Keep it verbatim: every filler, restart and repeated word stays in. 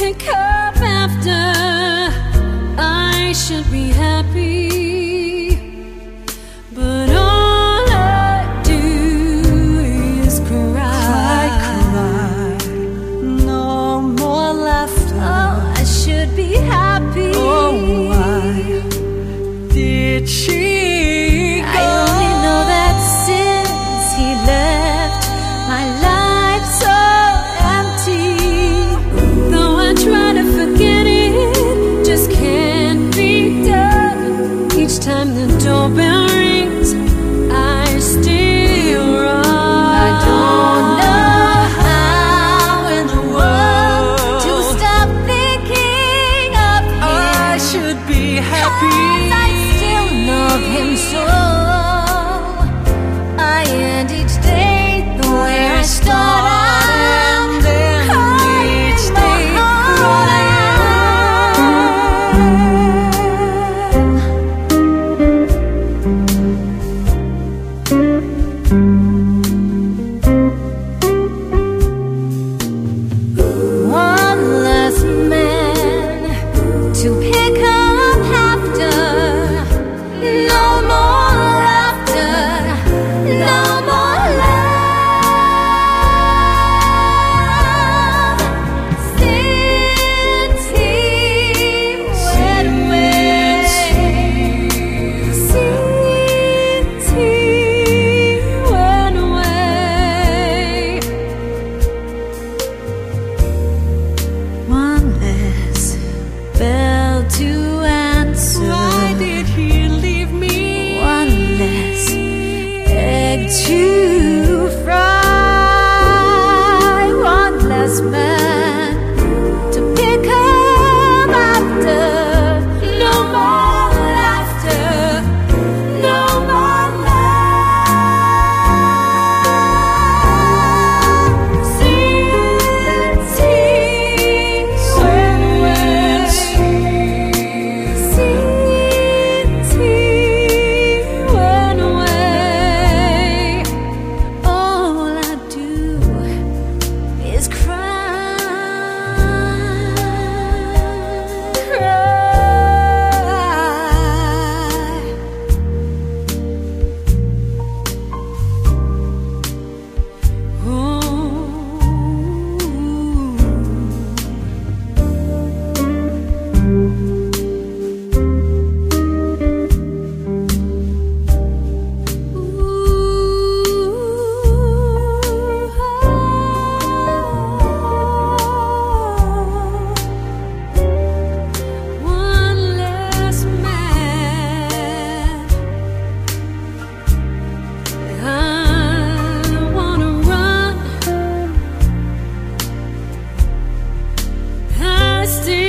pick up after. I should be happy, but all I do is cry. Cry, cry. No more laughter. Oh, I should be happy. Oh, why did she go? I only know that since he left, my life's so empty. Though I try to forget it, just can't be done. Each time the doorbell rings, I still run. I don't know how in the world to stop thinking of him. I should be happy. I still love him so. I end each day the way I start out. And then each day one less man to pick up after. No more laughter, no more love. Since he went away, since he went away. One less bell to answer. Why did he leave me? One less egg to fry. One less man to pick up after. No more laughter, no more love. Since he went away, since he went away, all I do is cry, cry. One less man. I wanna run. I still